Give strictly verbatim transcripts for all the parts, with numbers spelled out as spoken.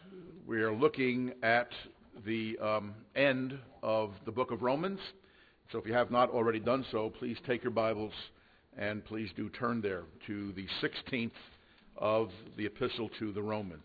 we are looking at the um, end of the book of Romans. So if you have not already done so, please take your Bibles and please do turn there to the sixteenth of the epistle to the Romans.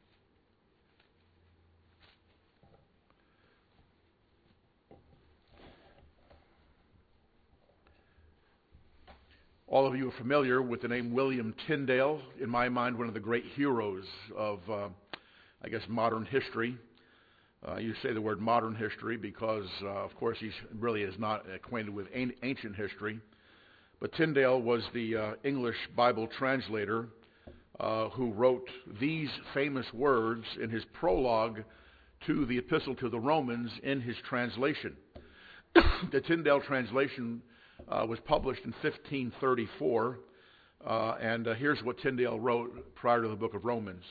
All of you are familiar with the name William Tyndale. In my mind, one of the great heroes of, uh, I guess, modern history. Uh, you say the word modern history because, uh, of course, he really is not acquainted with an- ancient history. But Tyndale was the uh, English Bible translator uh, who wrote these famous words in his prologue to the epistle to the Romans in his translation. The Tyndale translation Uh, was published in fifteen thirty-four, uh, and uh, here's what Tyndale wrote prior to the book of Romans.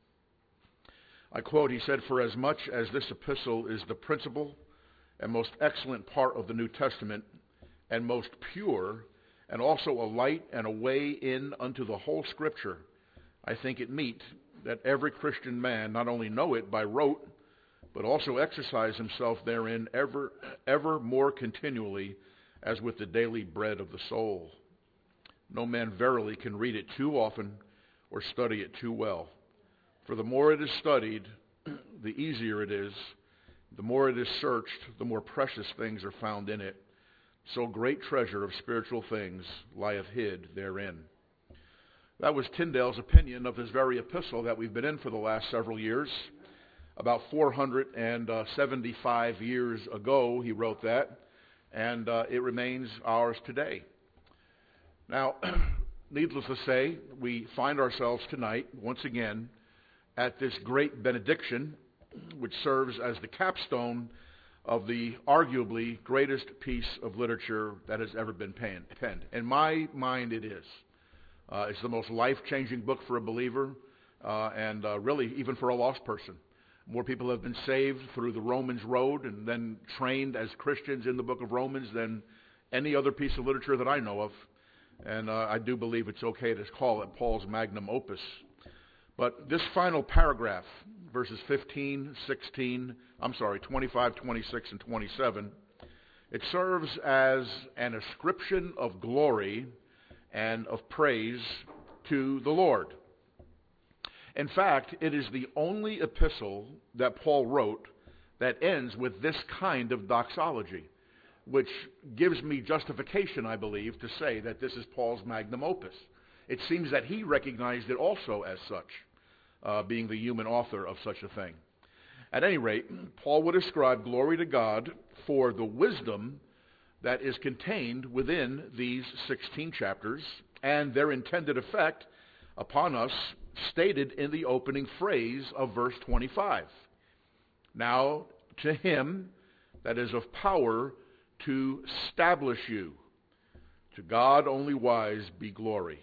I quote, he said, "For as much as this epistle is the principal and most excellent part of the New Testament, and most pure, and also a light and a way in unto the whole Scripture, I think it meet that every Christian man not only know it by rote, but also exercise himself therein ever, ever more continually, as with the daily bread of the soul. No man verily can read it too often or study it too well. For the more it is studied, the easier it is. The more it is searched, the more precious things are found in it. So great treasure of spiritual things lieth hid therein." That was Tyndale's opinion of this very epistle that we've been in for the last several years. About four hundred seventy-five years ago, he wrote that. And uh, it remains ours today. Now, needless to say, we find ourselves tonight, once again, at this great benediction, which serves as the capstone of the arguably greatest piece of literature that has ever been penned. In my mind, it is. Uh, it's the most life-changing book for a believer, uh, and uh, really even for a lost person. More people have been saved through the Romans road and then trained as Christians in the book of Romans than any other piece of literature that I know of. And uh, I do believe it's okay to call it Paul's magnum opus. But this final paragraph, verses fifteen, sixteen, I'm sorry, twenty-five, twenty-six, and twenty-seven, it serves as an ascription of glory and of praise to the Lord. In fact, it is the only epistle that Paul wrote that ends with this kind of doxology, which gives me justification, I believe, to say that this is Paul's magnum opus. It seems that he recognized it also as such, uh, being the human author of such a thing. At any rate, Paul would ascribe glory to God for the wisdom that is contained within these sixteen chapters and their intended effect upon us, stated in the opening phrase of verse twenty-five. Now to him that is of power to establish you, to God only wise be glory.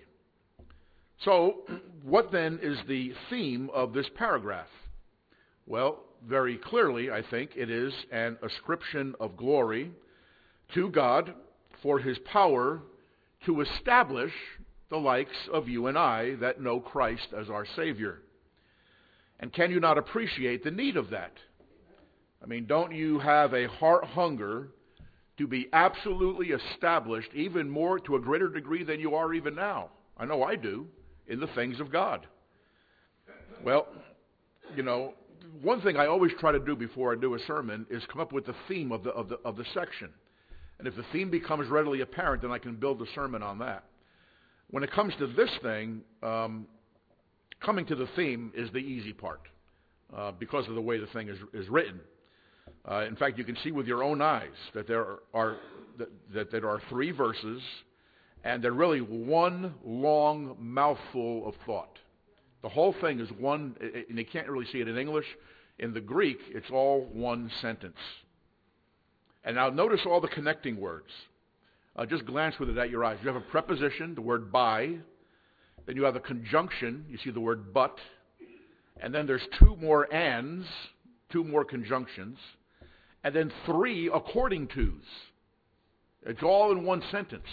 So, what then is the theme of this paragraph? Well, very clearly, I think, it is an ascription of glory to God for his power to establish the likes of you and I that know Christ as our Savior. And can you not appreciate the need of that? I mean, don't you have a heart hunger to be absolutely established, even more to a greater degree than you are even now? I know I do, in the things of God. Well, you know, one thing I always try to do before I do a sermon is come up with the theme of the of the of the section. And if the theme becomes readily apparent, then I can build the sermon on that. When it comes to this thing, um, coming to the theme is the easy part uh, because of the way the thing is, is written. Uh, in fact, you can see with your own eyes that there are, are that, that there are three verses, and they're really one long mouthful of thought. The whole thing is one, and you can't really see it in English. In the Greek, it's all one sentence. And now notice all the connecting words. Uh, just glance with it at your eyes. You have a preposition, the word by. Then you have a conjunction. You see the word but. And then there's two more ands, two more conjunctions. And then three according tos. It's all in one sentence.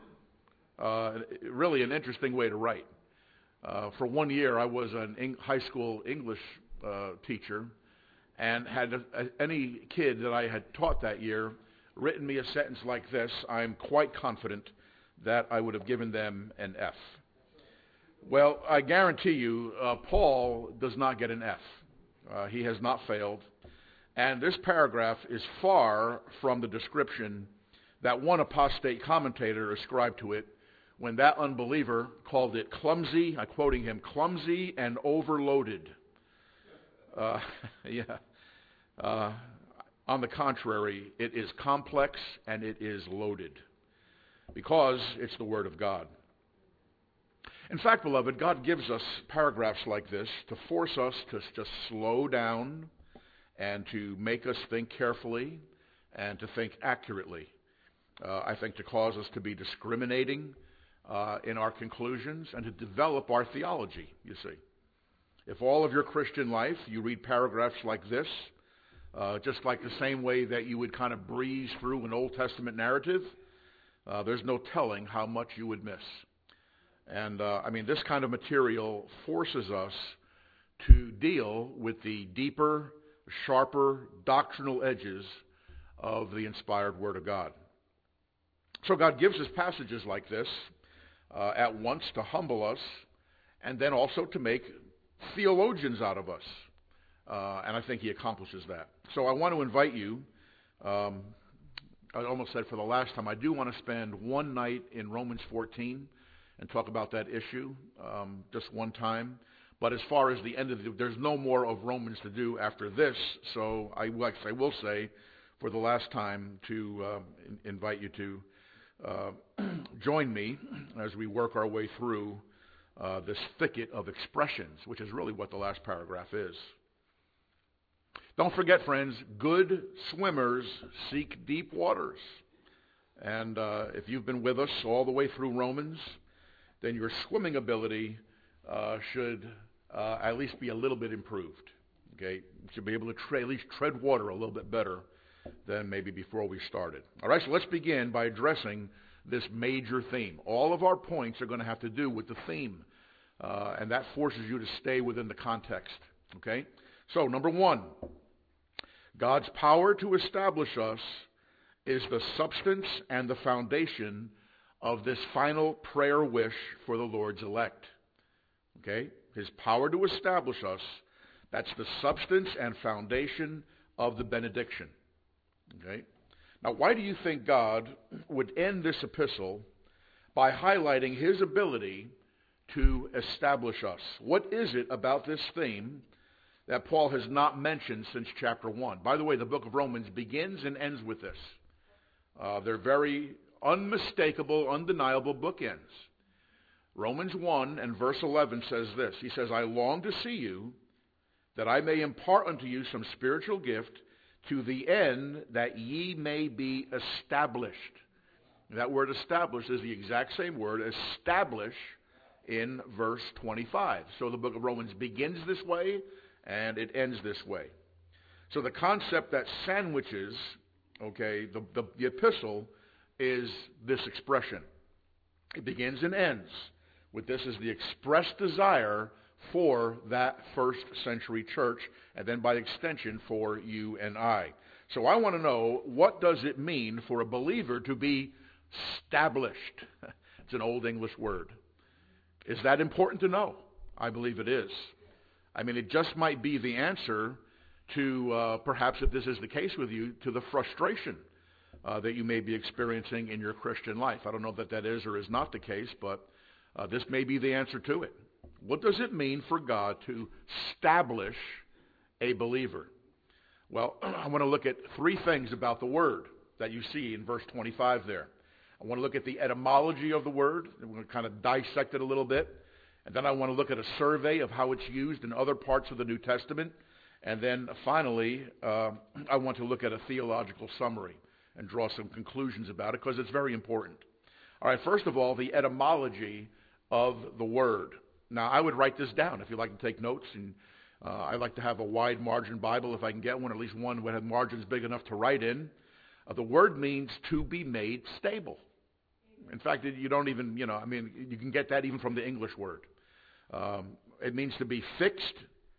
Uh, really an interesting way to write. Uh, for one year, I was an Eng- high school English uh, teacher, and had a, a, any kid that I had taught that year written me a sentence like this, I'm quite confident that I would have given them an F. Well, I guarantee you, uh, Paul does not get an F. Uh, he has not failed. And this paragraph is far from the description that one apostate commentator ascribed to it when that unbeliever called it clumsy, I'm quoting him, clumsy and overloaded. Uh, yeah. Uh, on the contrary, it is complex and it is loaded because it's the Word of God. In fact, beloved, God gives us paragraphs like this to force us to just slow down and to make us think carefully and to think accurately. Uh, I think to cause us to be discriminating uh, in our conclusions and to develop our theology, you see. If all of your Christian life you read paragraphs like this, uh, just like the same way that you would kind of breeze through an Old Testament narrative, uh, there's no telling how much you would miss. And, uh, I mean, this kind of material forces us to deal with the deeper, sharper doctrinal edges of the inspired Word of God. So God gives us passages like this uh, at once to humble us and then also to make theologians out of us. Uh, and I think he accomplishes that. So I want to invite you, um, I almost said for the last time, I do want to spend one night in Romans fourteen and talk about that issue um, just one time. But as far as the end of the, there's no more of Romans to do after this. So I, like I will say for the last time to uh, in, invite you to uh, join me as we work our way through uh, this thicket of expressions, which is really what the last paragraph is. Don't forget, friends, good swimmers seek deep waters. And uh, if you've been with us all the way through Romans, then your swimming ability uh, should uh, at least be a little bit improved. Okay, you should be able to tre- at least tread water a little bit better than maybe before we started. All right, so let's begin by addressing this major theme. All of our points are going to have to do with the theme, uh, and that forces you to stay within the context. Okay, so number one, God's power to establish us is the substance and the foundation of this final prayer wish for the Lord's elect. Okay? His power to establish us, that's the substance and foundation of the benediction. Okay? Now, why do you think God would end this epistle by highlighting his ability to establish us? What is it about this theme that Paul has not mentioned since chapter one? By the way, the book of Romans begins and ends with this. Uh, they're very unmistakable, undeniable bookends. Romans one and verse eleven says this. He says, I long to see you, that I may impart unto you some spiritual gift, to the end that ye may be established. That word established is the exact same word, establish, in verse twenty-five. So the book of Romans begins this way, and it ends this way. So the concept that sandwiches, okay, the, the, the epistle is this expression. It begins and ends with this as the expressed desire for that first century church, and then by extension for you and I. So I want to know, what does it mean for a believer to be established? It's an old English word. Is that important to know? I believe it is. I mean, it just might be the answer to, uh, perhaps if this is the case with you, to the frustration uh, that you may be experiencing in your Christian life. I don't know that that is or is not the case, but uh, this may be the answer to it. What does it mean for God to establish a believer? Well, I want to look at three things about the word that you see in verse twenty-five there. I want to look at the etymology of the word, and we're going to kind of dissect it a little bit. And then I want to look at a survey of how it's used in other parts of the New Testament. And then finally, uh, I want to look at a theological summary and draw some conclusions about it, because it's very important. All right, first of all, the etymology of the word. Now, I would write this down if you'd like to take notes. And uh, I like to have a wide margin Bible if I can get one, at least one that has margins big enough to write in. Uh, the word means to be made stable. In fact, you don't even, you know, I mean, you can get that even from the English word. Um, it means to be fixed,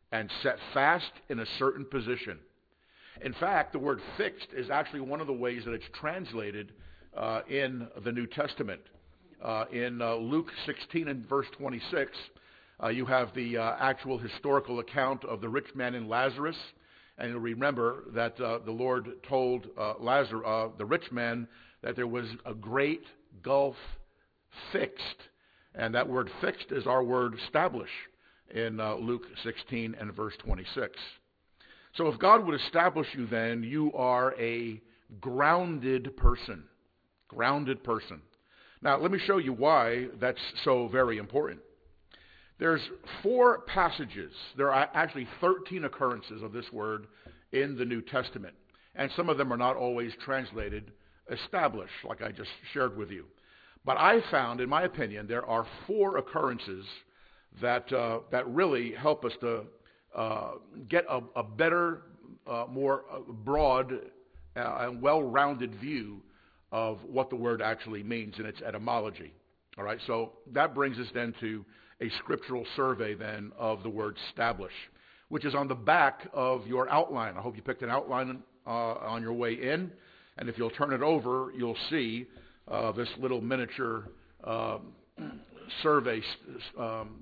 and set fast in a certain position. In fact, the word fixed is actually one of the ways that it's translated uh, in the New Testament. Uh, in uh, Luke sixteen and verse twenty-six, uh, you have the uh, actual historical account of the rich man and Lazarus. And you'll remember that uh, the Lord told uh, Lazarus, uh, the rich man, that there was a great gulf fixed. And that word fixed is our word establish in uh, Luke sixteen and verse twenty-six. So if God would establish you, then you are a grounded person. Grounded person. Now, let me show you why that's so very important. There's four passages. There are actually thirteen occurrences of this word in the New Testament. And some of them are not always translated establish, like I just shared with you. But I found, in my opinion, there are four occurrences that uh, that really help us to uh, get a, a better, uh, more broad uh, and well-rounded view of what the word actually means in its etymology. All right, so that brings us then to a scriptural survey then of the word establish, which is on the back of your outline. I hope you picked an outline uh, on your way in, and if you'll turn it over, you'll see uh, this little miniature uh, survey, um,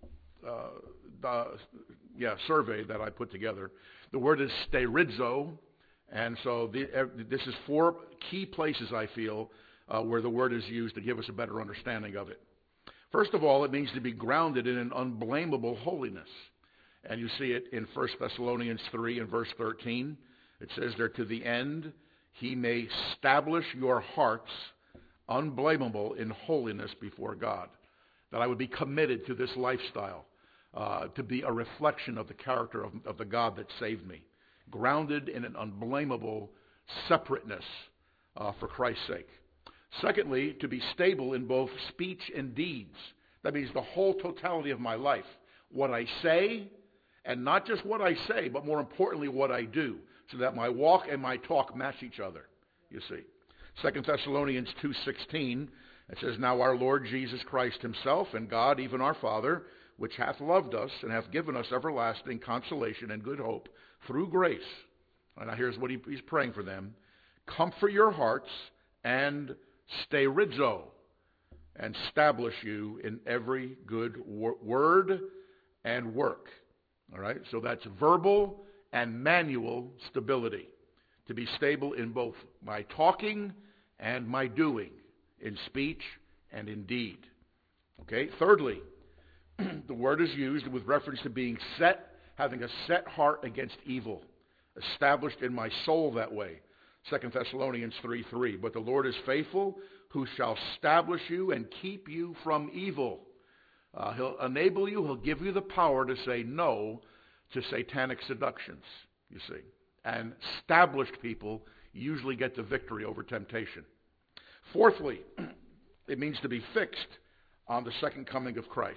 uh, uh, yeah, survey that I put together. The word is sterizo, and so the, uh, this is four key places, I feel, uh, where the word is used to give us a better understanding of it. First of all, it means to be grounded in an unblameable holiness. And you see it in First Thessalonians three and verse thirteen. It says there, to the end he may establish your hearts unblameable in holiness before God. That I would be committed to this lifestyle, uh, to be a reflection of the character of, of the God that saved me. Grounded in an unblameable separateness uh, for Christ's sake. Secondly, to be stable in both speech and deeds. That means the whole totality of my life. What I say, and not just what I say, but more importantly what I do, so that my walk and my talk match each other, you see. Second Thessalonians two sixteen, it says, now our Lord Jesus Christ himself and God, even our Father, which hath loved us and hath given us everlasting consolation and good hope through grace. And now here's what he, he's praying for them. Comfort your hearts and sterizo, and establish you in every good wor- word and work. All right? So that's verbal and manual stability. To be stable in both my talking and my doing, in speech and in deed. Okay? Thirdly, the word is used with reference to being set, having a set heart against evil, established in my soul that way. Second Thessalonians three three, but the Lord is faithful, who shall establish you and keep you from evil. Uh, he'll enable you, he'll give you the power to say no to satanic seductions, you see. And established people usually get the victory over temptation. Fourthly, it means to be fixed on the second coming of Christ.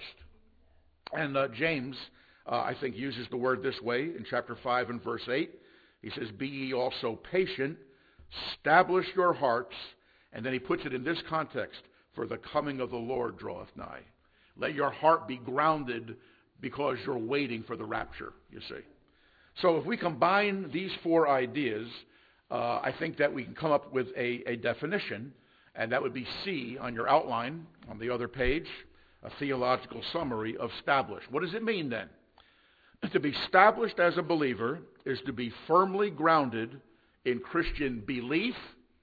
And uh, James, uh, I think, uses the word this way in chapter five and verse eight. He says, be ye also patient, establish your hearts, and then he puts it in this context, for the coming of the Lord draweth nigh. Let your heart be grounded because you're waiting for the rapture, you see. So if we combine these four ideas, uh, I think that we can come up with a, a definition, and that would be C on your outline on the other page, a theological summary of establish. What does it mean then? To be established as a believer is to be firmly grounded in Christian belief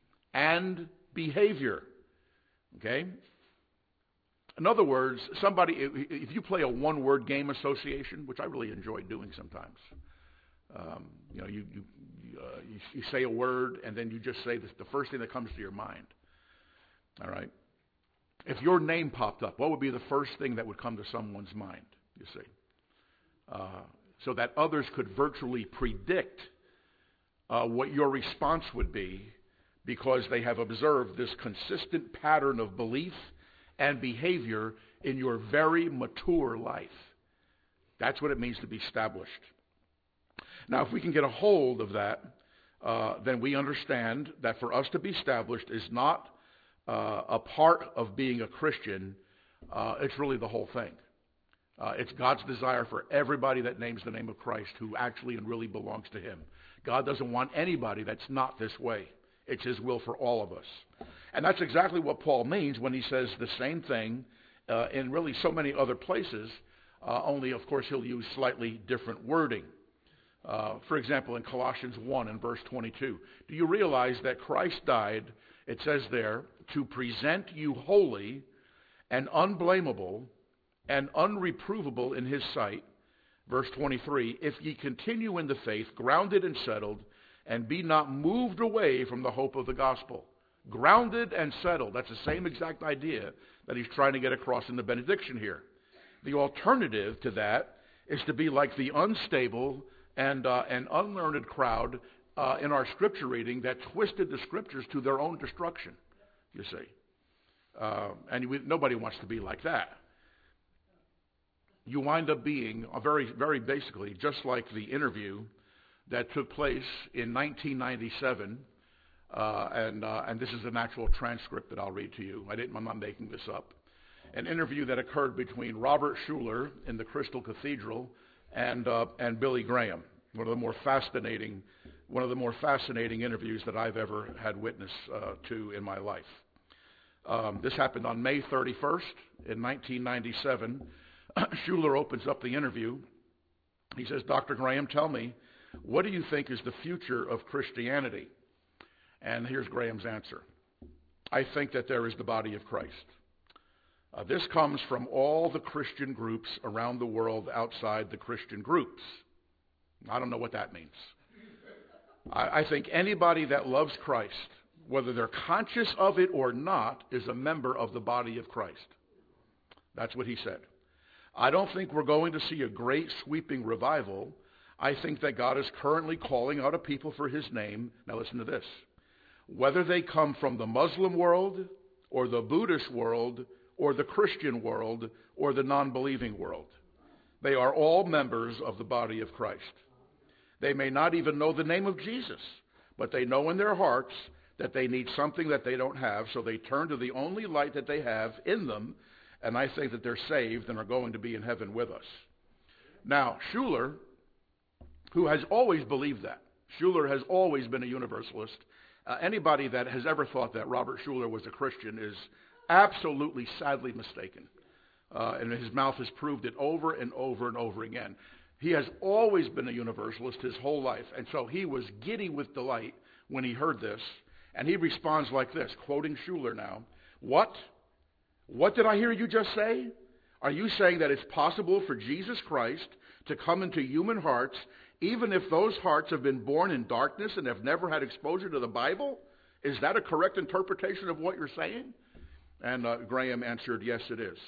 and behavior. Okay? In other words, somebody, if you play a one-word game association, which I really enjoy doing sometimes, um, you know, you you, uh, you you say a word and then you just say this, the first thing that comes to your mind. All right? If your name popped up, what would be the first thing that would come to someone's mind? You see. Uh, so that others could virtually predict uh, what your response would be because they have observed this consistent pattern of belief and behavior in your very mature life. That's what it means to be established. Now, if we can get a hold of that, uh, then we understand that for us to be established is not uh, a part of being a Christian. Uh, it's really the whole thing. Uh, it's God's desire for everybody that names the name of Christ who actually and really belongs to him. God doesn't want anybody that's not this way. It's his will for all of us. And that's exactly what Paul means when he says the same thing uh, in really so many other places, uh, only, of course, he'll use slightly different wording. Uh, for example, in Colossians one and verse twenty-two, do you realize that Christ died, it says there, to present you holy and unblameable and unreprovable in his sight? Verse twenty-three, if ye continue in the faith, grounded and settled, and be not moved away from the hope of the gospel. Grounded and settled, that's the same exact idea that he's trying to get across in the benediction here. The alternative to that is to be like the unstable and, uh, and unlearned crowd uh, in our scripture reading that twisted the scriptures to their own destruction, you see. Uh, and we, nobody wants to be like that. You wind up being a very, very basically just like the interview that took place in nineteen ninety-seven, uh, and uh, and this is an actual transcript that I'll read to you. I didn't, I'm not making this up. An interview that occurred between Robert Schuller in the Crystal Cathedral and uh, and Billy Graham. One of the more fascinating, one of the more fascinating interviews that I've ever had witness uh, to in my life. Um, this happened on May thirty-first in nineteen ninety-seven. Schuller opens up the interview. He says, Doctor Graham, tell me, what do you think is the future of Christianity? And here's Graham's answer. I think that there is the body of Christ. Uh, this comes from all the Christian groups around the world outside the Christian groups. I don't know what that means. I, I think anybody that loves Christ, whether they're conscious of it or not, is a member of the body of Christ. That's what he said. I don't think we're going to see a great sweeping revival. I think that God is currently calling out a people for his name. Now listen to this. Whether they come from the Muslim world or the Buddhist world or the Christian world or the non-believing world, they are all members of the body of Christ. They may not even know the name of Jesus, but they know in their hearts that they need something that they don't have, so they turn to the only light that they have in them, and I think that they're saved and are going to be in heaven with us. Now, Schuller, who has always believed that, Schuller has always been a universalist. Uh, anybody that has ever thought that Robert Schuller was a Christian is absolutely, sadly mistaken. Uh, and his mouth has proved it over and over and over again. He has always been a universalist his whole life, and so he was giddy with delight when he heard this, and he responds like this, quoting Schuller now, What? What did I hear you just say? Are you saying that it's possible for Jesus Christ to come into human hearts, even if those hearts have been born in darkness and have never had exposure to the Bible? Is that a correct interpretation of what you're saying? And uh, Graham answered, yes, it is.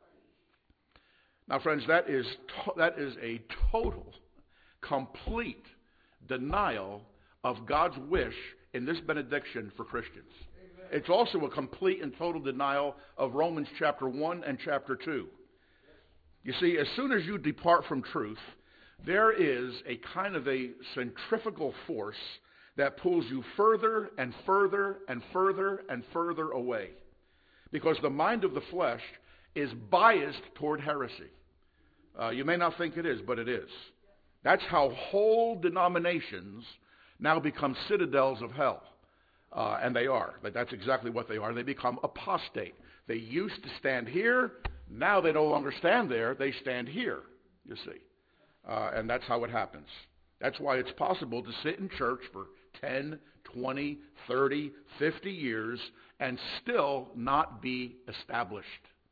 Now, friends, that is to- that is a total, complete denial of God's wish in this benediction for Christians. It's also a complete and total denial of Romans chapter one and chapter two. You see, as soon as you depart from truth, there is a kind of a centrifugal force that pulls you further and further and further and further away. Because the mind of the flesh is biased toward heresy. Uh, you may not think it is, but it is. That's how whole denominations now become citadels of hell. Uh, and they are. But that's exactly what they are. They become apostate. They used to stand here. Now they no longer stand there. They stand here, you see. Uh, and that's how it happens. That's why it's possible to sit in church for ten, twenty, thirty, fifty years and still not be established.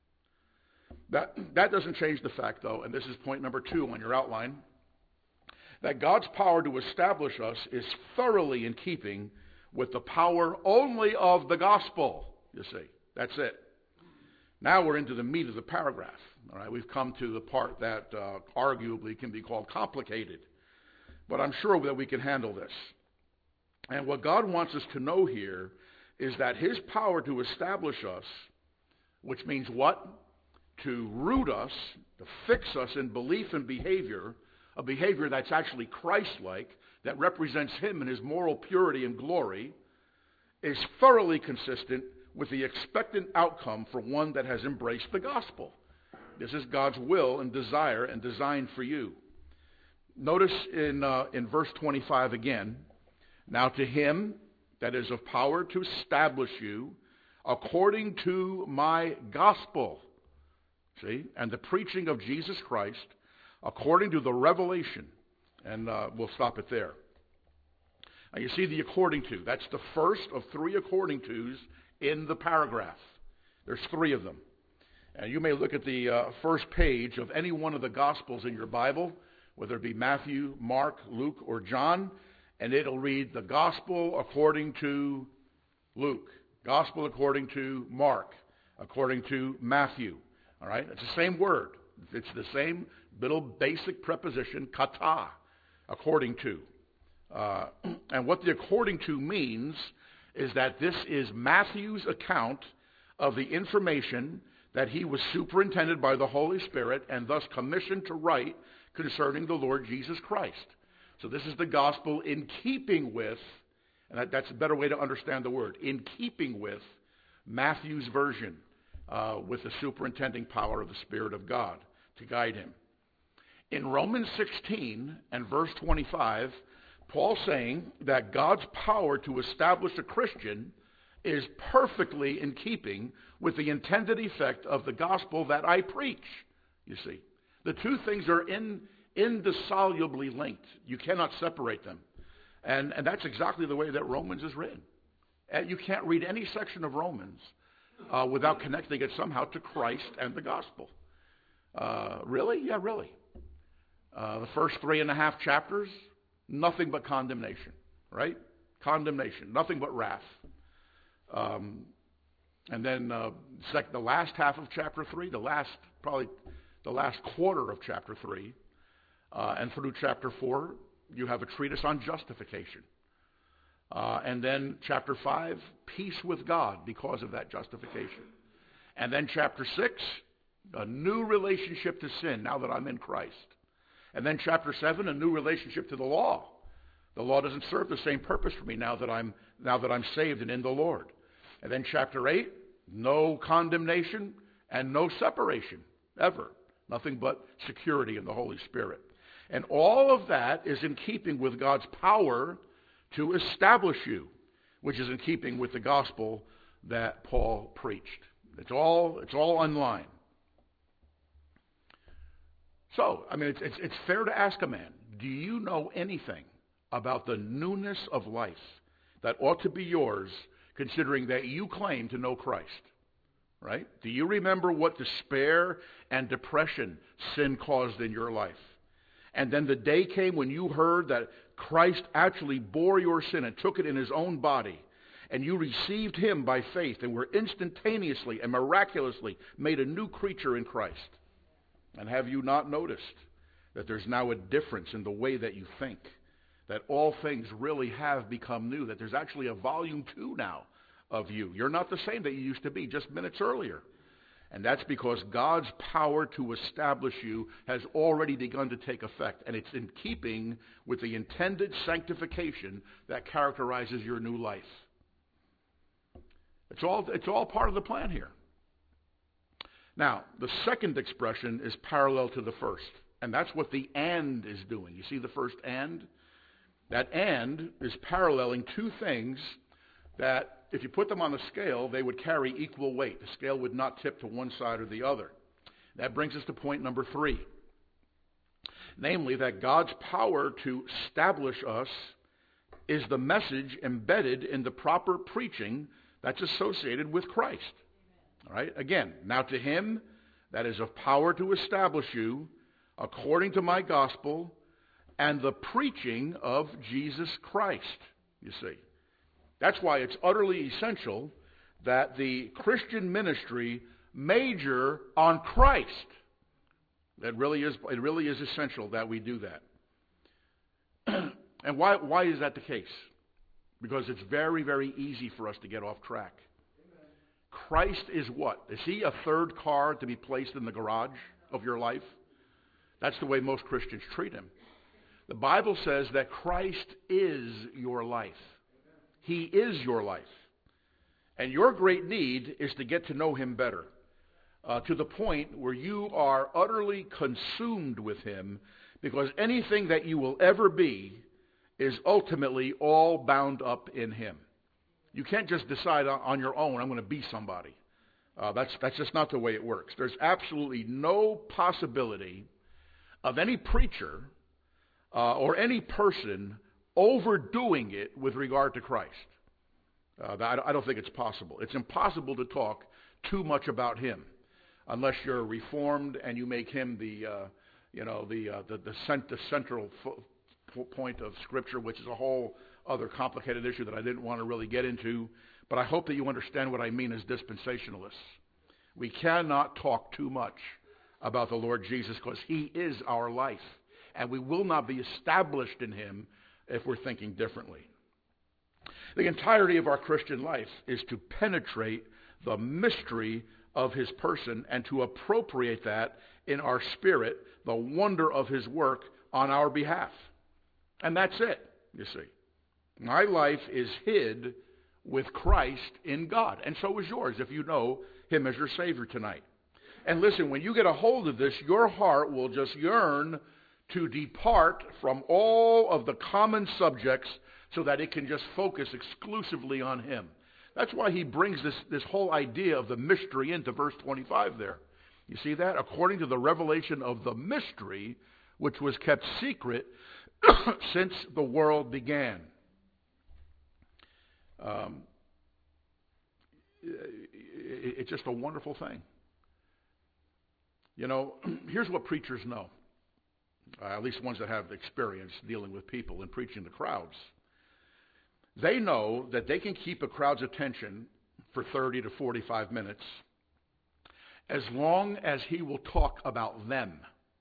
That, that doesn't change the fact, though, and this is point number two on your outline, that God's power to establish us is thoroughly in keeping with the power only of the gospel, you see. That's it. Now we're into the meat of the paragraph. All right, we've come to the part that uh, arguably can be called complicated. But I'm sure that we can handle this. And what God wants us to know here is that his power to establish us, which means what? To root us, to fix us in belief and behavior, a behavior that's actually Christ-like, that represents him in his moral purity and glory, is thoroughly consistent with the expectant outcome for one that has embraced the gospel. This is God's will and desire and design for you. Notice in uh, in verse twenty-five again, now to him that is of power to establish you according to my gospel, see, and the preaching of Jesus Christ according to the revelation. And uh, we'll stop it there. Now you see the according to. That's the first of three according tos in the paragraph. There's three of them. And you may look at the uh, first page of any one of the Gospels in your Bible, whether it be Matthew, Mark, Luke, or John, and it'll read the Gospel according to Luke, Gospel according to Mark, according to Matthew. All right? It's the same word. It's the same little basic preposition, kata, according to. Uh, and what the according to means is that this is Matthew's account of the information that he was superintended by the Holy Spirit and thus commissioned to write concerning the Lord Jesus Christ. So this is the gospel in keeping with, and that, that's a better way to understand the word, in keeping with Matthew's version, uh, with the superintending power of the Spirit of God to guide him. In Romans sixteen and verse twenty-five, Paul's saying that God's power to establish a Christian is perfectly in keeping with the intended effect of the gospel that I preach, you see. The two things are in, indissolubly linked. You cannot separate them. And, and that's exactly the way that Romans is written. And you can't read any section of Romans uh, without connecting it somehow to Christ and the gospel. Uh, really? Yeah, really. Uh, the first three and a half chapters, nothing but condemnation, right? Condemnation, nothing but wrath. Um, and then uh, sec- the last half of chapter three, the last, probably the last quarter of chapter three, uh, and through chapter four, you have a treatise on justification. Uh, and then chapter five, peace with God because of that justification. And then chapter six, a new relationship to sin now that I'm in Christ. And then chapter seven, a new relationship to the law. The law doesn't serve the same purpose for me now that I'm now that I'm saved and in the Lord. And then chapter eight, no condemnation and no separation, ever. Nothing but security in the Holy Spirit. And all of that is in keeping with God's power to establish you, which is in keeping with the gospel that Paul preached. It's all it's all in line. So, I mean, it's, it's, it's fair to ask a man, do you know anything about the newness of life that ought to be yours, considering that you claim to know Christ? Right? Do you remember what despair and depression sin caused in your life? And then the day came when you heard that Christ actually bore your sin and took it in his own body, and you received him by faith and were instantaneously and miraculously made a new creature in Christ. And have you not noticed that there's now a difference in the way that you think? That all things really have become new. That there's actually a volume two now of you. You're not the same that you used to be just minutes earlier. And that's because God's power to establish you has already begun to take effect. And it's in keeping with the intended sanctification that characterizes your new life. It's all, it's all part of the plan here. Now, the second expression is parallel to the first, and that's what the and is doing. You see the first and? That and is paralleling two things that, if you put them on a scale, they would carry equal weight. The scale would not tip to one side or the other. That brings us to point number three, namely that God's power to establish us is the message embedded in the proper preaching that's associated with Christ. All right. Again, now to him that is of power to establish you according to my gospel and the preaching of Jesus Christ, you see. That's why it's utterly essential that the Christian ministry major on Christ. That really is, it really is essential that we do that. And why, why is that the case? Because it's very, very easy for us to get off track. Christ is what? Is he a third car to be placed in the garage of your life? That's the way most Christians treat him. The Bible says that Christ is your life. He is your life. And your great need is to get to know him better. uh, to the point where you are utterly consumed with him, because anything that you will ever be is ultimately all bound up in him. You can't just decide on your own, I'm going to be somebody. Uh, that's, that's just not the way it works. There's absolutely no possibility of any preacher uh, or any person overdoing it with regard to Christ. Uh, I don't think it's possible. It's impossible to talk too much about him unless you're reformed and you make him the, uh, you know, the uh, the, the, cent- the central fo- point of Scripture, which is a whole other complicated issue that I didn't want to really get into. But I hope that you understand what I mean as dispensationalists. We cannot talk too much about the Lord Jesus because he is our life, and we will not be established in him if we're thinking differently. The entirety of our Christian life is to penetrate the mystery of his person and to appropriate that in our spirit, the wonder of his work on our behalf. And that's it, you see. My life is hid with Christ in God, and so is yours if you know him as your Savior tonight. And listen, when you get a hold of this, your heart will just yearn to depart from all of the common subjects so that it can just focus exclusively on him. That's why he brings this, this whole idea of the mystery into verse twenty-five there. You see that? According to the revelation of the mystery, which was kept secret since the world began. Um, it, it's just a wonderful thing. You know, here's what preachers know, uh, at least ones that have experience dealing with people and preaching to crowds. They know that they can keep a crowd's attention for thirty to forty-five minutes as long as he will talk about them.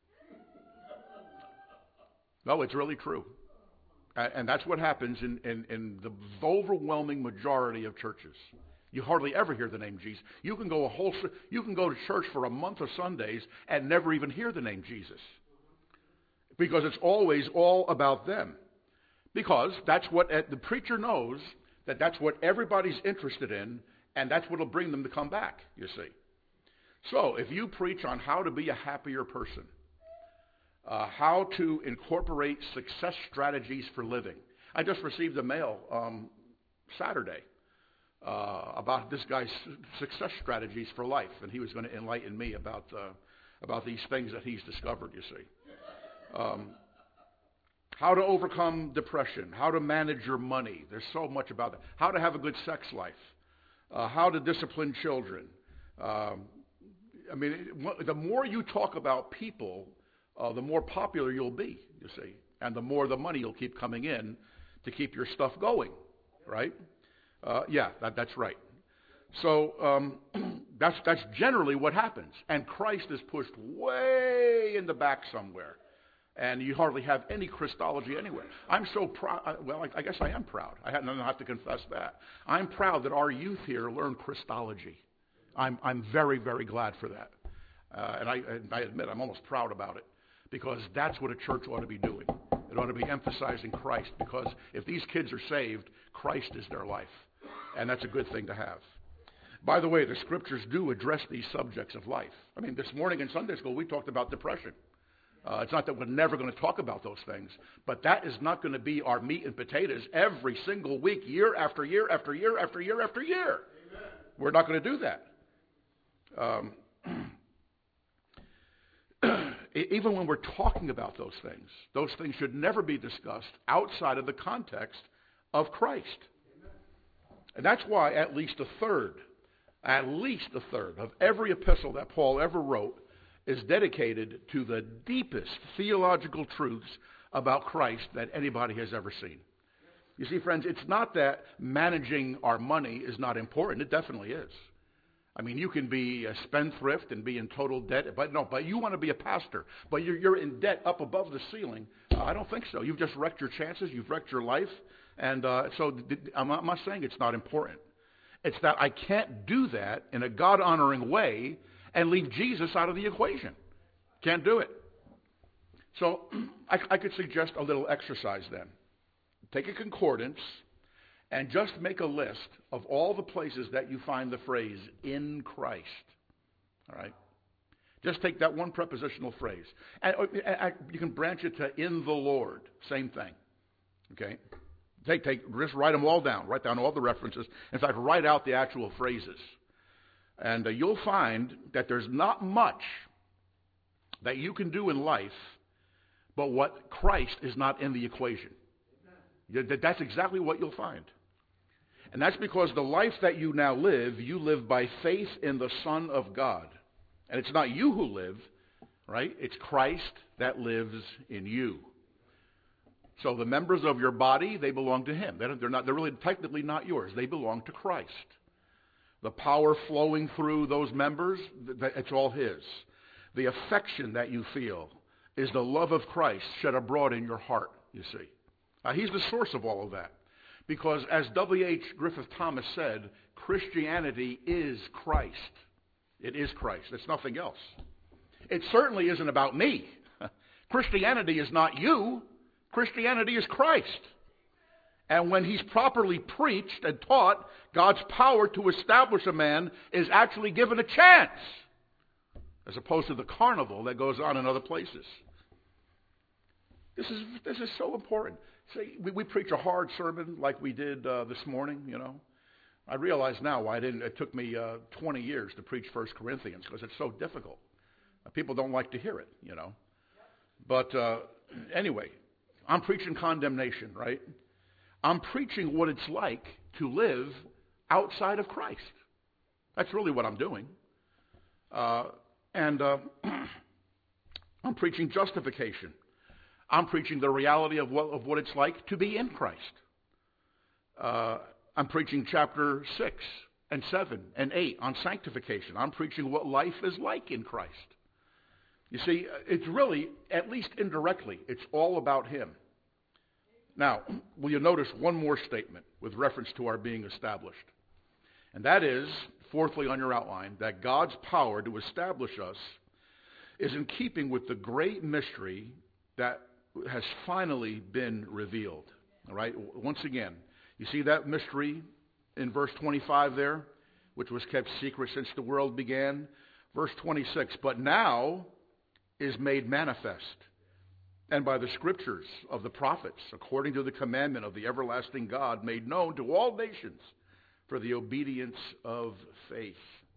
No, it's really true. And that's what happens in, in, in the overwhelming majority of churches. You hardly ever hear the name Jesus. You can go a whole you can go to church for a month of Sundays and never even hear the name Jesus, because it's always all about them. Because that's what the preacher knows, that that's what everybody's interested in, and that's what will bring them to come back, you see. So if you preach on how to be a happier person, uh, how to incorporate success strategies for living. I just received a mail um, Saturday uh, about this guy's success strategies for life, and he was going to enlighten me about uh, about these things that he's discovered, you see. Um, How to overcome depression, how to manage your money. There's so much about that. How to have a good sex life, uh, how to discipline children. Um, I mean, it, the more you talk about people, uh, the more popular you'll be, you see, and the more the money you'll keep coming in to keep your stuff going, right? Uh, yeah, that, that's right. So um, that's that's generally what happens, and Christ is pushed way in the back somewhere. And you hardly have any Christology anywhere. I'm so proud. Well, I, I guess I am proud. I don't have to confess that. I'm proud that our youth here learn Christology. I'm, I'm very, very glad for that. Uh, and, I, and I admit I'm almost proud about it, because that's what a church ought to be doing. It ought to be emphasizing Christ, because if these kids are saved, Christ is their life. And that's a good thing to have. By the way, the Scriptures do address these subjects of life. I mean, this morning in Sunday school, we talked about depression. Uh, it's not that we're never going to talk about those things, but that is not going to be our meat and potatoes every single week, year after year after year after year after year. Amen. We're not going to do that. Um, even when we're talking about those things, those things should never be discussed outside of the context of Christ. Amen. And that's why at least a third, at least a third of every epistle that Paul ever wrote is dedicated to the deepest theological truths about Christ that anybody has ever seen. You see, friends, it's not that managing our money is not important. It definitely is. I mean, you can be a spendthrift and be in total debt, but no, but you want to be a pastor, but you're, you're in debt up above the ceiling. Uh, I don't think so. You've just wrecked your chances. You've wrecked your life. And uh, so I'm not, I'm not saying it's not important. It's that I can't do that in a God-honoring way and leave Jesus out of the equation. Can't do it. So I, I could suggest a little exercise then. Take a concordance and just make a list of all the places that you find the phrase, in Christ. All right? Just take that one prepositional phrase. And, and you can branch it to in the Lord. Same thing. Okay? Take, take, just write them all down. Write down all the references. In fact, write out the actual phrases. And uh, you'll find that there's not much that you can do in life, but what Christ is not in the equation. That's exactly what you'll find. And that's because the life that you now live, you live by faith in the Son of God. And it's not you who live, right? It's Christ that lives in you. So the members of your body, they belong to Him. They're not, they're really technically not yours. They belong to Christ. The power flowing through those members, it's all His. The affection that you feel is the love of Christ shed abroad in your heart, you see. Uh, he's the source of all of that. Because as W H Griffith Thomas said, Christianity is Christ. It is Christ. It's nothing else. It certainly isn't about me. Christianity is not you. Christianity is Christ. And when He's properly preached and taught, God's power to establish a man is actually given a chance, as opposed to the carnival that goes on in other places. This is this is so important. See, we, we preach a hard sermon like we did uh, this morning, you know. I realize now why I didn't. It took me uh, twenty years to preach First Corinthians, because it's so difficult. Uh, people don't like to hear it, you know. But uh, anyway, I'm preaching condemnation, right? I'm preaching what it's like to live outside of Christ. That's really what I'm doing. Uh, and uh, I'm preaching justification. I'm preaching the reality of what, of what it's like to be in Christ. Uh, I'm preaching chapter six and seven and eight on sanctification. I'm preaching what life is like in Christ. You see, it's really, at least indirectly, it's all about Him. Now, will you notice one more statement with reference to our being established? And that is, fourthly on your outline, that God's power to establish us is in keeping with the great mystery that has finally been revealed. All right? Once again, you see that mystery in verse twenty-five there, which was kept secret since the world began? Verse twenty-six, but now is made manifest, and by the scriptures of the prophets, according to the commandment of the everlasting God, made known to all nations for the obedience of faith.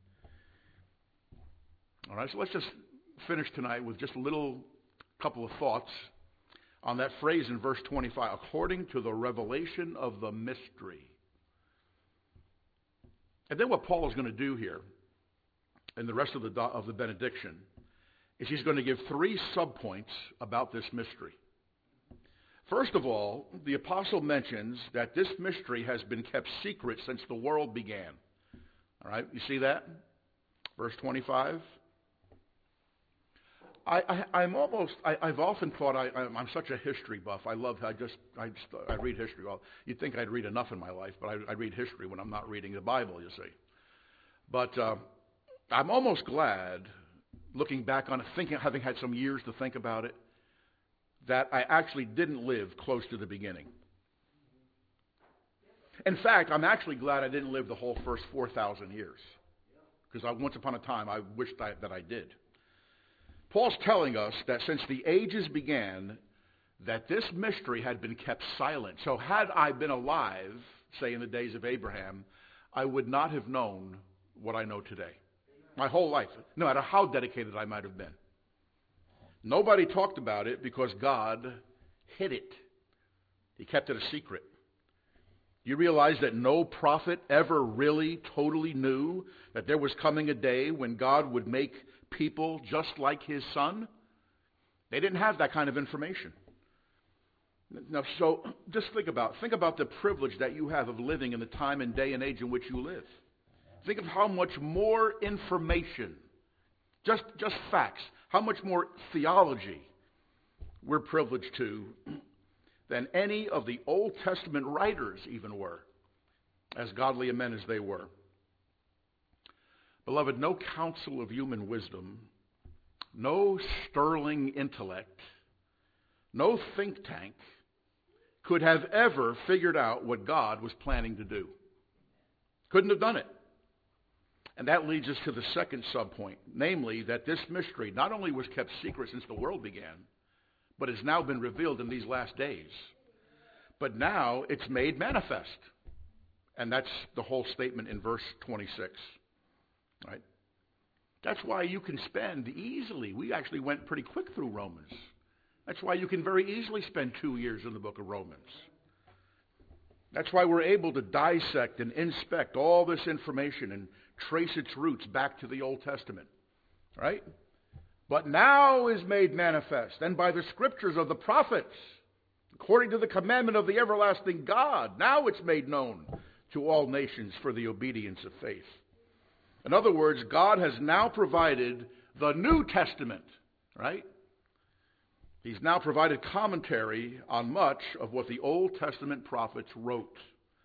All right, so let's just finish tonight with just a little couple of thoughts on that phrase in verse twenty-five, according to the revelation of the mystery. And then what Paul is going to do here in the rest of the, of the benediction is he's going to give three subpoints about this mystery. First of all, the apostle mentions that this mystery has been kept secret since the world began. All right, you see that? Verse twenty-five. I, I, I'm almost, I, I've often thought, I, I'm such a history buff. I love, I just, I, just, I read history. Well, you'd think I'd read enough in my life, but I, I read history when I'm not reading the Bible, you see. But uh, I'm almost glad, looking back on it, thinking, having had some years to think about it, that I actually didn't live close to the beginning. In fact, I'm actually glad I didn't live the whole first four thousand years. Because I, once upon a time, I wished I, that I did. Paul's telling us that since the ages began, that this mystery had been kept silent. So had I been alive, say in the days of Abraham, I would not have known what I know today. My whole life, no matter how dedicated I might have been. Nobody talked about it because God hid it. He kept it a secret. You realize that no prophet ever really totally knew that there was coming a day when God would make people just like His Son? They didn't have that kind of information. Now, so just think about think about the privilege that you have of living in the time and day and age in which you live. Think of how much more information, just just facts, how much more theology we're privileged to than any of the Old Testament writers even were, as godly men as they were. Beloved, no counsel of human wisdom, no sterling intellect, no think tank could have ever figured out what God was planning to do. Couldn't have done it. And that leads us to the second subpoint, namely that this mystery not only was kept secret since the world began, but has now been revealed in these last days. But now it's made manifest. And that's the whole statement in verse twenty-six. Right? That's why you can spend easily, we actually went pretty quick through Romans. That's why you can very easily spend two years in the book of Romans. That's why we're able to dissect and inspect all this information and trace its roots back to the Old Testament. Right? But now is made manifest, and by the scriptures of the prophets, according to the commandment of the everlasting God, now it's made known to all nations for the obedience of faith. In other words, God has now provided the New Testament, right? He's now provided commentary on much of what the Old Testament prophets wrote.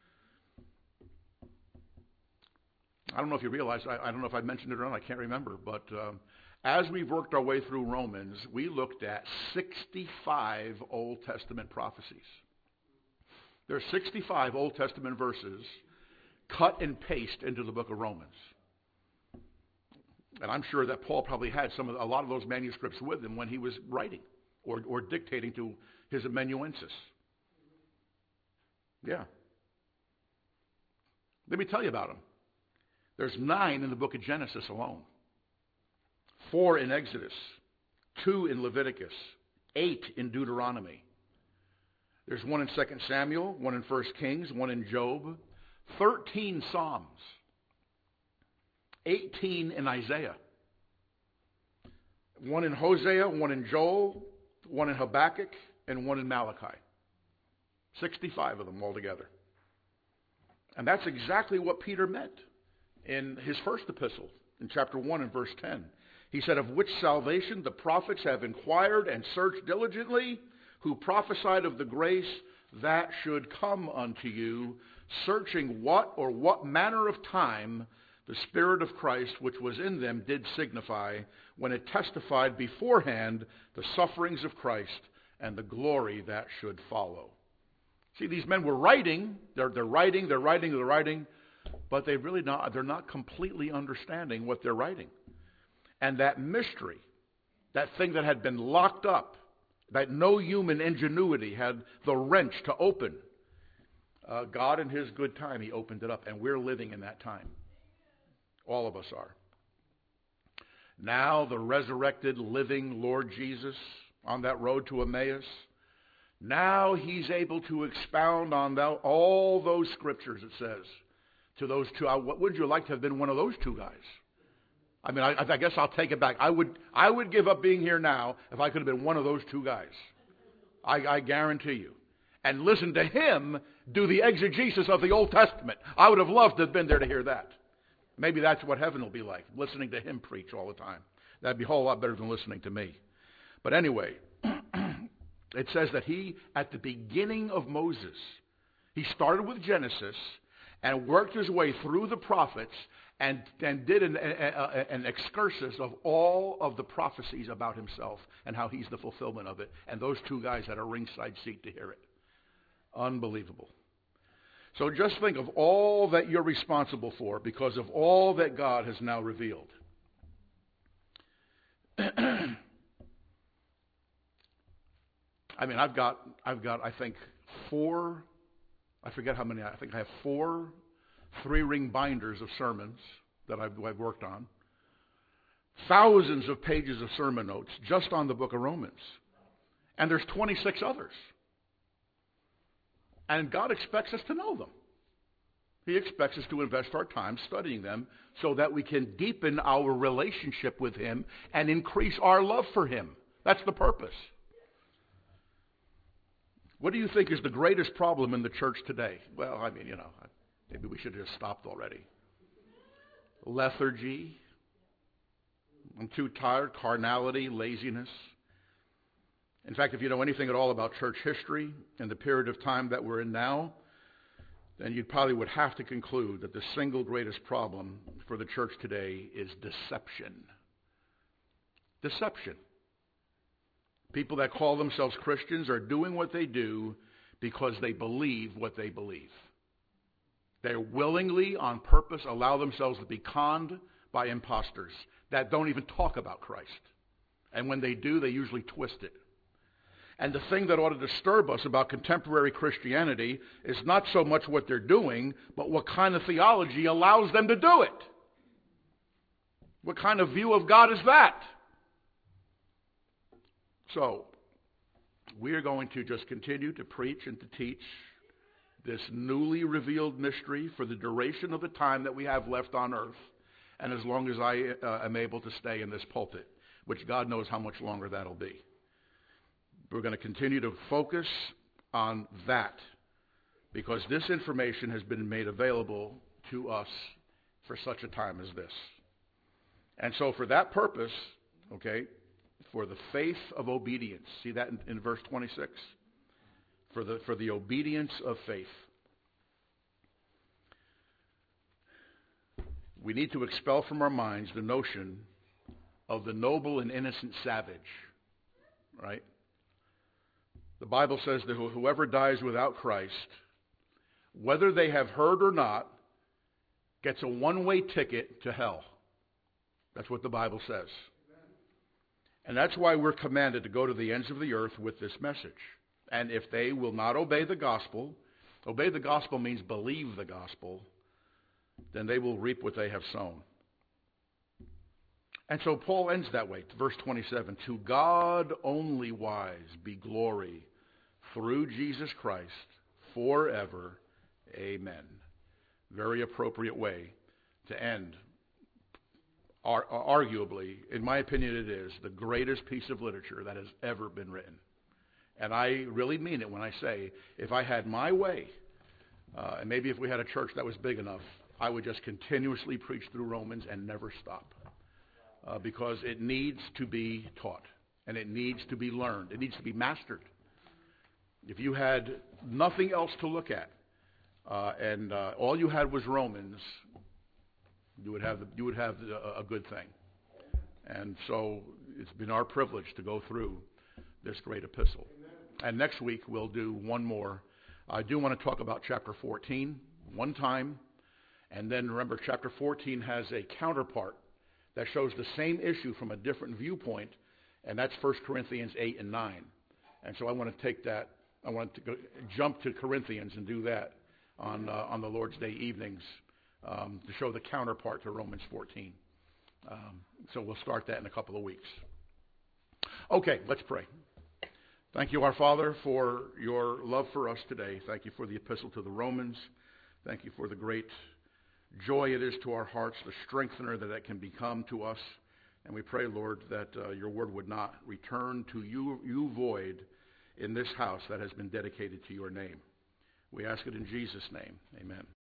I don't know if you realize, I, I don't know if I mentioned it or not, I can't remember, but um, as we've worked our way through Romans, we looked at sixty-five Old Testament prophecies. There are sixty-five Old Testament verses cut and pasted into the book of Romans. And I'm sure that Paul probably had some of, a lot of those manuscripts with him when he was writing or, or dictating to his amanuensis. Yeah. Let me tell you about them. There's nine in the book of Genesis alone. Four in Exodus. Two in Leviticus. Eight in Deuteronomy. There's one in Second Samuel, one in First Kings, one in Job. Thirteen Psalms. Eighteen in Isaiah. One in Hosea, one in Joel, one in Habakkuk, and one in Malachi. Sixty-five of them altogether. And that's exactly what Peter meant in his first epistle, in chapter one and verse ten. He said, of which salvation the prophets have inquired and searched diligently, who prophesied of the grace that should come unto you, searching what or what manner of time the Spirit of Christ which was in them did signify, when it testified beforehand the sufferings of Christ and the glory that should follow. See, these men were writing, they're, they're writing, they're writing, they're writing, but they really not, they're not completely understanding what they're writing. And that mystery, that thing that had been locked up, that no human ingenuity had the wrench to open, uh, God in His good time, He opened it up, and we're living in that time. All of us are. Now the resurrected, living Lord Jesus on that road to Emmaus, now He's able to expound on that, all those scriptures, it says, to those two. What would you like to have been one of those two guys? I mean, I, I guess I'll take it back. I would, I would give up being here now if I could have been one of those two guys. I, I guarantee you. And listen to him do the exegesis of the Old Testament. I would have loved to have been there to hear that. Maybe that's what heaven will be like, listening to him preach all the time. That'd be a whole lot better than listening to me. But anyway, it says that he, at the beginning of Moses, he started with Genesis and worked his way through the prophets and, and did an, a, an excursus of all of the prophecies about himself and how he's the fulfillment of it. And those two guys had a ringside seat to hear it. Unbelievable. So just think of all that you're responsible for because of all that God has now revealed. I mean, I've got, I've got, I think, four, I forget how many, I think I have four three-ring binders of sermons that I've, I've worked on. Thousands of pages of sermon notes just on the book of Romans. And there's twenty-six others. And God expects us to know them. He expects us to invest our time studying them so that we can deepen our relationship with Him and increase our love for Him. That's the purpose. What do you think is the greatest problem in the church today? Well, I mean, you know, maybe we should have just stopped already. Lethargy. I'm too tired. Carnality, laziness. In fact, if you know anything at all about church history and the period of time that we're in now, then you probably would have to conclude that the single greatest problem for the church today is deception. Deception. People that call themselves Christians are doing what they do because they believe what they believe. They willingly, on purpose, allow themselves to be conned by imposters that don't even talk about Christ. And when they do, they usually twist it. And the thing that ought to disturb us about contemporary Christianity is not so much what they're doing, but what kind of theology allows them to do it. What kind of view of God is that? So, we are going to just continue to preach and to teach this newly revealed mystery for the duration of the time that we have left on earth, and as long as I uh, am able to stay in this pulpit, which God knows how much longer that'll be. We're going to continue to focus on that because this information has been made available to us for such a time as this. And so for that purpose, okay, for the faith of obedience, see that in, in verse twenty-six? For the, for the obedience of faith. We need to expel from our minds the notion of the noble and innocent savage, right? The Bible says that whoever dies without Christ, whether they have heard or not, gets a one-way ticket to hell. That's what the Bible says. And that's why we're commanded to go to the ends of the earth with this message. And if they will not obey the gospel, obey the gospel means believe the gospel, then they will reap what they have sown. And so Paul ends that way, verse twenty-seven. To God only wise be glory through Jesus Christ forever. Amen. Very appropriate way to end, ar- arguably, in my opinion it is, the greatest piece of literature that has ever been written. And I really mean it when I say, if I had my way, uh, and maybe if we had a church that was big enough, I would just continuously preach through Romans and never stop. Uh, because it needs to be taught, and it needs to be learned. It needs to be mastered. If you had nothing else to look at, uh, and uh, all you had was Romans, you would have the, you would have a, a good thing. And so it's been our privilege to go through this great epistle. And next week we'll do one more. I do want to talk about chapter fourteen one time, and then remember chapter fourteen has a counterpart that shows the same issue from a different viewpoint, and that's First Corinthians eight and nine. And so I want to take that, I want to go, jump to Corinthians and do that on uh, on the Lord's Day evenings um, to show the counterpart to Romans fourteen. Um, so we'll start that in a couple of weeks. Okay, let's pray. Thank you, our Father, for your love for us today. Thank you for the epistle to the Romans. Thank you for the great joy it is to our hearts, the strengthener that it can become to us. And we pray, Lord, that uh, your word would not return to you, you void in this house that has been dedicated to your name. We ask it in Jesus' name. Amen.